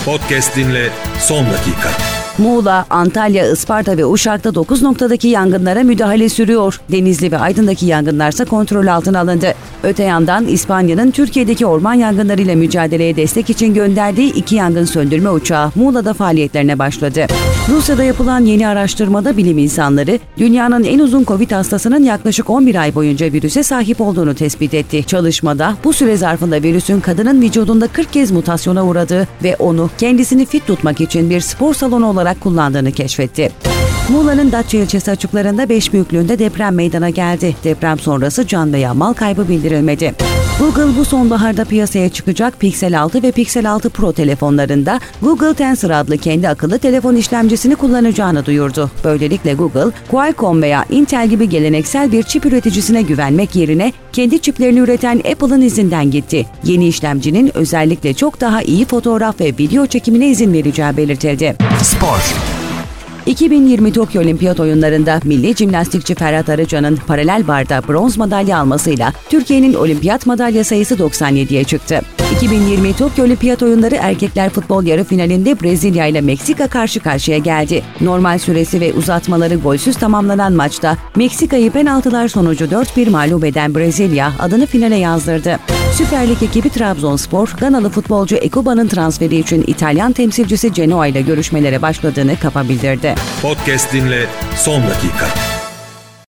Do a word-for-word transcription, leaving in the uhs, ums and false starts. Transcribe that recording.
Podcast dinle son dakika. Muğla, Antalya, Isparta ve Uşak'ta dokuz noktadaki yangınlara müdahale sürüyor. Denizli ve Aydın'daki yangınlarsa kontrol altına alındı. Öte yandan İspanya'nın Türkiye'deki orman yangınlarıyla mücadeleye destek için gönderdiği iki yangın söndürme uçağı Muğla'da faaliyetlerine başladı. Rusya'da yapılan yeni araştırmada bilim insanları, dünyanın en uzun Covid hastasının yaklaşık on bir ay boyunca virüse sahip olduğunu tespit etti. Çalışmada bu süre zarfında virüsün kadının vücudunda kırk kez mutasyona uğradığı ve onu kendisini fit tutmak için bir spor salonu olarak kullandığını keşfetti. Muğla'nın Datça ilçesi açıklarında beş büyüklüğünde deprem meydana geldi. Deprem sonrası can veya mal kaybı bildirilmedi. Google bu sonbaharda piyasaya çıkacak Pixel altı ve Pixel altı Pro telefonlarında Google Tensor adlı kendi akıllı telefon işlemcisini kullanacağını duyurdu. Böylelikle Google, Qualcomm veya Intel gibi geleneksel bir çip üreticisine güvenmek yerine kendi çiplerini üreten Apple'ın izinden gitti. Yeni işlemcinin özellikle çok daha iyi fotoğraf ve video çekimine izin vereceği belirtildi. Spor. iki bin yirmi Tokyo Olimpiyat Oyunları'nda milli jimnastikçi Ferhat Arıcan'ın paralel barda bronz madalya almasıyla Türkiye'nin olimpiyat madalya sayısı doksan yediye çıktı. iki bin yirmi Tokyo Olimpiyat Oyunları erkekler futbol yarı finalinde Brezilya ile Meksika karşı karşıya geldi. Normal süresi ve uzatmaları golsüz tamamlanan maçta Meksika'yı penaltılar sonucu dört bir mağlup eden Brezilya adını finale yazdırdı. Süper Lig ekibi Trabzonspor, Ganalı futbolcu Ekuba'nın transferi için İtalyan temsilcisi Genoa ile görüşmelere başladığını kafa bildirdi. Podcast dinle son dakika.